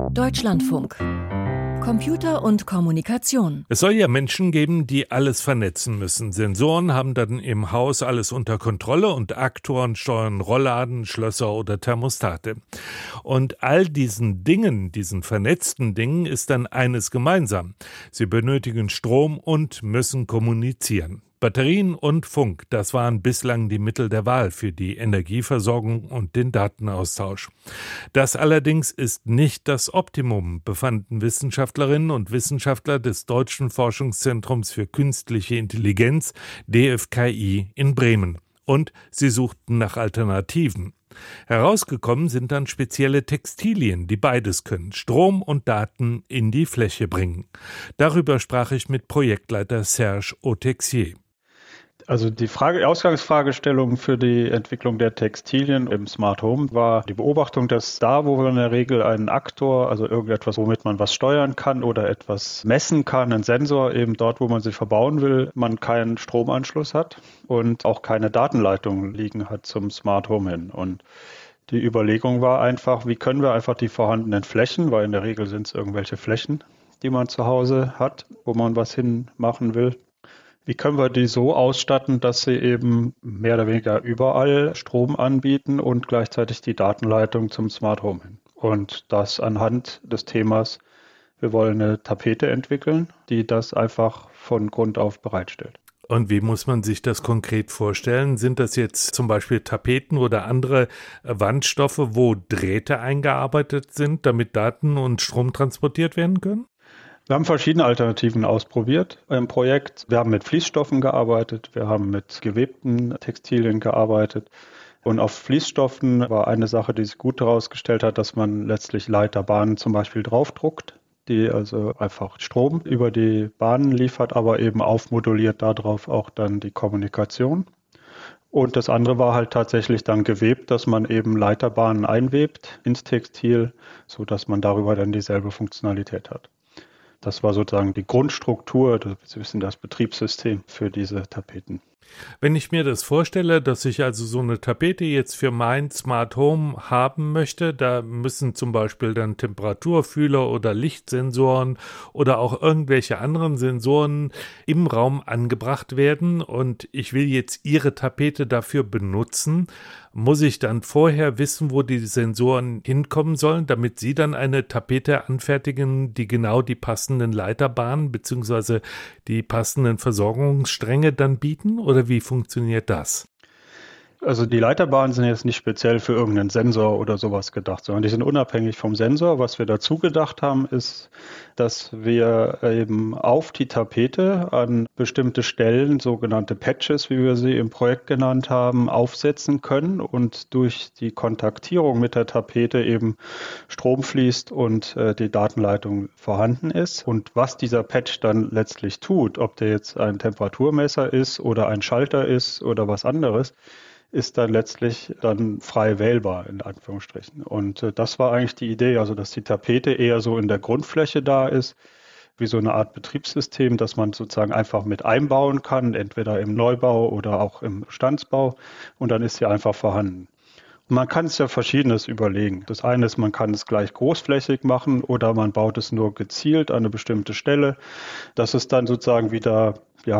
Deutschlandfunk. Computer und Kommunikation. Es soll ja Menschen geben, die alles vernetzen müssen. Sensoren haben dann im Haus alles unter Kontrolle und Aktoren steuern Rollladen, Schlösser oder Thermostate. Und all diesen Dingen, diesen vernetzten Dingen, ist dann eines gemeinsam. Sie benötigen Strom und müssen kommunizieren. Batterien und Funk, das waren bislang die Mittel der Wahl für die Energieversorgung und den Datenaustausch. Das allerdings ist nicht das Optimum, befanden Wissenschaftlerinnen und Wissenschaftler des Deutschen Forschungszentrums für Künstliche Intelligenz, DFKI, in Bremen. Und sie suchten nach Alternativen. Herausgekommen sind dann spezielle Textilien, die beides können, Strom und Daten in die Fläche bringen. Darüber sprach ich mit Projektleiter Serge Autexier. Also die Ausgangsfragestellung für die Entwicklung der Textilien im Smart Home war die Beobachtung, dass da, wo man in der Regel einen Aktor, also irgendetwas, womit man was steuern kann oder etwas messen kann, einen Sensor, eben dort, wo man sie verbauen will, man keinen Stromanschluss hat und auch keine Datenleitung liegen hat zum Smart Home hin. Und die Überlegung war einfach, wie können wir einfach die vorhandenen Flächen, weil in der Regel sind es irgendwelche Flächen, die man zu Hause hat, wo man was hinmachen will, wie können wir die so ausstatten, dass sie eben mehr oder weniger überall Strom anbieten und gleichzeitig die Datenleitung zum Smart Home hin? Und das anhand des Themas, wir wollen eine Tapete entwickeln, die das einfach von Grund auf bereitstellt. Und wie muss man sich das konkret vorstellen? Sind das jetzt zum Beispiel Tapeten oder andere Wandstoffe, wo Drähte eingearbeitet sind, damit Daten und Strom transportiert werden können? Wir haben verschiedene Alternativen ausprobiert im Projekt. Wir haben mit Fließstoffen gearbeitet, wir haben mit gewebten Textilien gearbeitet. Und auf Fließstoffen war eine Sache, die sich gut herausgestellt hat, dass man letztlich Leiterbahnen zum Beispiel draufdruckt, die also einfach Strom über die Bahnen liefert, aber eben aufmoduliert darauf auch dann die Kommunikation. Und das andere war halt tatsächlich dann gewebt, dass man eben Leiterbahnen einwebt ins Textil, sodass man darüber dann dieselbe Funktionalität hat. Das war sozusagen die Grundstruktur, das Betriebssystem für diese Tapeten. Wenn ich mir das vorstelle, dass ich also so eine Tapete jetzt für mein Smart Home haben möchte, da müssen zum Beispiel dann Temperaturfühler oder Lichtsensoren oder auch irgendwelche anderen Sensoren im Raum angebracht werden und ich will jetzt Ihre Tapete dafür benutzen, muss ich dann vorher wissen, wo die Sensoren hinkommen sollen, damit Sie dann eine Tapete anfertigen, die genau die passenden Leiterbahnen bzw. die passenden Versorgungsstränge dann bieten? Oder wie funktioniert das? Also die Leiterbahnen sind jetzt nicht speziell für irgendeinen Sensor oder sowas gedacht, sondern die sind unabhängig vom Sensor. Was wir dazu gedacht haben, ist, dass wir eben auf die Tapete an bestimmte Stellen, sogenannte Patches, wie wir sie im Projekt genannt haben, aufsetzen können und durch die Kontaktierung mit der Tapete eben Strom fließt und die Datenleitung vorhanden ist. Und was dieser Patch dann letztlich tut, ob der jetzt ein Temperaturmesser ist oder ein Schalter ist oder was anderes, ist dann letztlich dann frei wählbar, in Anführungsstrichen. Und das war eigentlich die Idee, also dass die Tapete eher so in der Grundfläche da ist, wie so eine Art Betriebssystem, das man sozusagen einfach mit einbauen kann, entweder im Neubau oder auch im Bestandsbau. Und dann ist sie einfach vorhanden. Und man kann es ja Verschiedenes überlegen. Das eine ist, man kann es gleich großflächig machen oder man baut es nur gezielt an eine bestimmte Stelle. Das ist dann sozusagen wieder,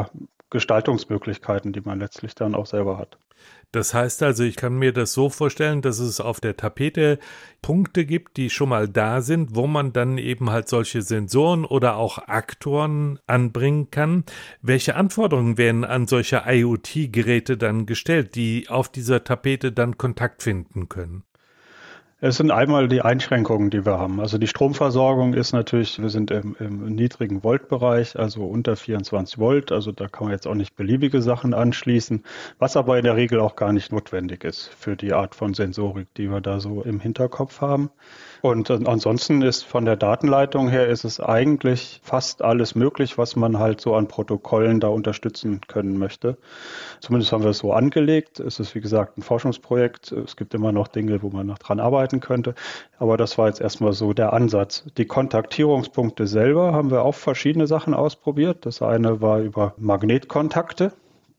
Gestaltungsmöglichkeiten, die man letztlich dann auch selber hat. Das heißt also, ich kann mir das so vorstellen, dass es auf der Tapete Punkte gibt, die schon mal da sind, wo man dann eben halt solche Sensoren oder auch Aktoren anbringen kann. Welche Anforderungen werden an solche IoT-Geräte dann gestellt, die auf dieser Tapete dann Kontakt finden können? Es sind einmal die Einschränkungen, die wir haben. Also die Stromversorgung ist natürlich, wir sind im niedrigen Voltbereich, also unter 24 Volt. Also da kann man jetzt auch nicht beliebige Sachen anschließen, was aber in der Regel auch gar nicht notwendig ist für die Art von Sensorik, die wir da so im Hinterkopf haben. Und ansonsten ist von der Datenleitung her ist es eigentlich fast alles möglich, was man halt so an Protokollen da unterstützen können möchte. Zumindest haben wir es so angelegt. Es ist, wie gesagt, ein Forschungsprojekt. Es gibt immer noch Dinge, wo man noch dran arbeiten könnte. Aber das war jetzt erstmal so der Ansatz. Die Kontaktierungspunkte selber haben wir auch verschiedene Sachen ausprobiert. Das eine war über Magnetkontakte.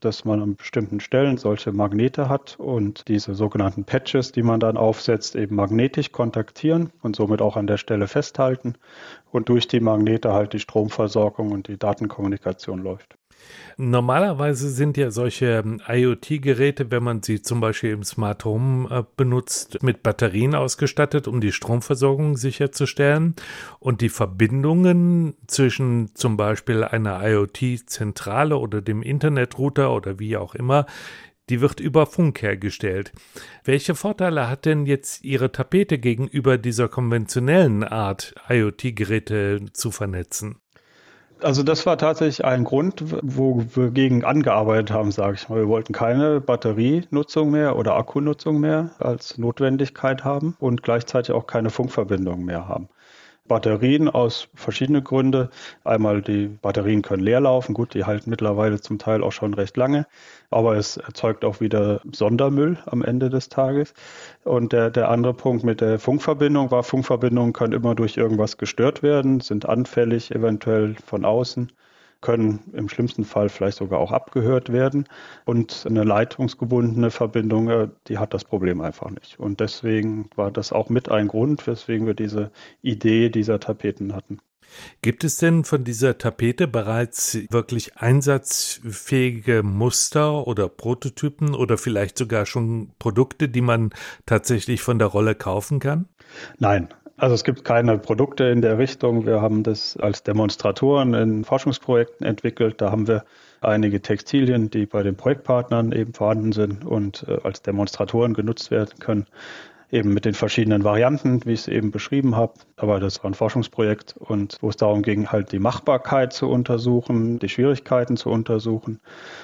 dass man an bestimmten Stellen solche Magnete hat und diese sogenannten Patches, die man dann aufsetzt, eben magnetisch kontaktieren und somit auch an der Stelle festhalten und durch die Magnete halt die Stromversorgung und die Datenkommunikation läuft. Normalerweise sind ja solche IoT-Geräte, wenn man sie zum Beispiel im Smart Home benutzt, mit Batterien ausgestattet, um die Stromversorgung sicherzustellen. Und die Verbindungen zwischen zum Beispiel einer IoT-Zentrale oder dem Internetrouter oder wie auch immer, die wird über Funk hergestellt. Welche Vorteile hat denn jetzt Ihre Tapete gegenüber dieser konventionellen Art, IoT-Geräte zu vernetzen? Also das war tatsächlich ein Grund, wo wir gegen angearbeitet haben, sage ich mal. Wir wollten keine Batterienutzung mehr oder Akkunutzung mehr als Notwendigkeit haben und gleichzeitig auch keine Funkverbindung mehr haben. Batterien aus verschiedenen Gründen. Einmal, die Batterien können leer laufen. Gut, die halten mittlerweile zum Teil auch schon recht lange. Aber es erzeugt auch wieder Sondermüll am Ende des Tages. Und der andere Punkt mit der Funkverbindung war, Funkverbindungen können immer durch irgendwas gestört werden, sind anfällig eventuell von außen, können im schlimmsten Fall vielleicht sogar auch abgehört werden. Und eine leitungsgebundene Verbindung, die hat das Problem einfach nicht. Und deswegen war das auch mit ein Grund, weswegen wir diese Idee dieser Tapeten hatten. Gibt es denn von dieser Tapete bereits wirklich einsatzfähige Muster oder Prototypen oder vielleicht sogar schon Produkte, die man tatsächlich von der Rolle kaufen kann? Nein. Also es gibt keine Produkte in der Richtung. Wir haben das als Demonstratoren in Forschungsprojekten entwickelt. Da haben wir einige Textilien, die bei den Projektpartnern eben vorhanden sind und als Demonstratoren genutzt werden können. Eben mit den verschiedenen Varianten, wie ich es eben beschrieben habe. Aber das war ein Forschungsprojekt und wo es darum ging, halt die Machbarkeit zu untersuchen, die Schwierigkeiten zu untersuchen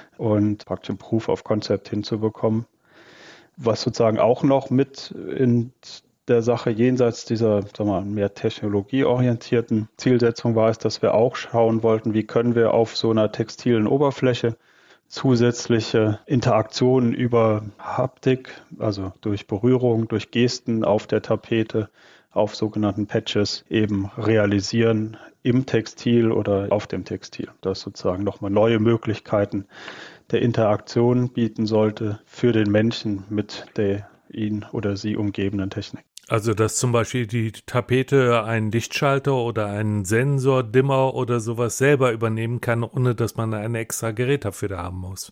und praktisch ein Proof of Concept hinzubekommen. Was sozusagen auch noch mit in der Sache jenseits dieser, sagen wir mal, mehr technologieorientierten Zielsetzung war es, dass wir auch schauen wollten, wie können wir auf so einer textilen Oberfläche zusätzliche Interaktionen über Haptik, also durch Berührung, durch Gesten auf der Tapete, auf sogenannten Patches eben realisieren im Textil oder auf dem Textil. Das sozusagen nochmal neue Möglichkeiten der Interaktion bieten sollte für den Menschen mit der ihn oder sie umgebenden Technik. Also, dass zum Beispiel die Tapete einen Lichtschalter oder einen Sensor, Dimmer oder sowas selber übernehmen kann, ohne dass man ein extra Gerät dafür da haben muss.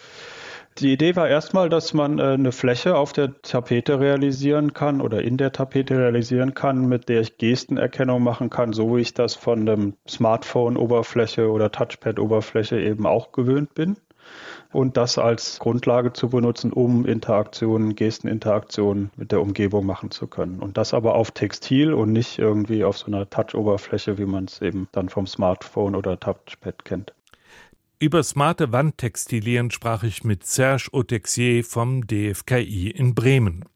Die Idee war erstmal, dass man eine Fläche auf der Tapete realisieren kann oder in der Tapete realisieren kann, mit der ich Gestenerkennung machen kann, so wie ich das von einem Smartphone-Oberfläche oder Touchpad-Oberfläche eben auch gewöhnt bin. Und das als Grundlage zu benutzen, um Interaktionen, Gesteninteraktionen mit der Umgebung machen zu können. Und das aber auf Textil und nicht irgendwie auf so einer Touch-Oberfläche, wie man es eben dann vom Smartphone oder Touchpad kennt. Über smarte Wandtextilien sprach ich mit Serge Autexier vom DFKI in Bremen.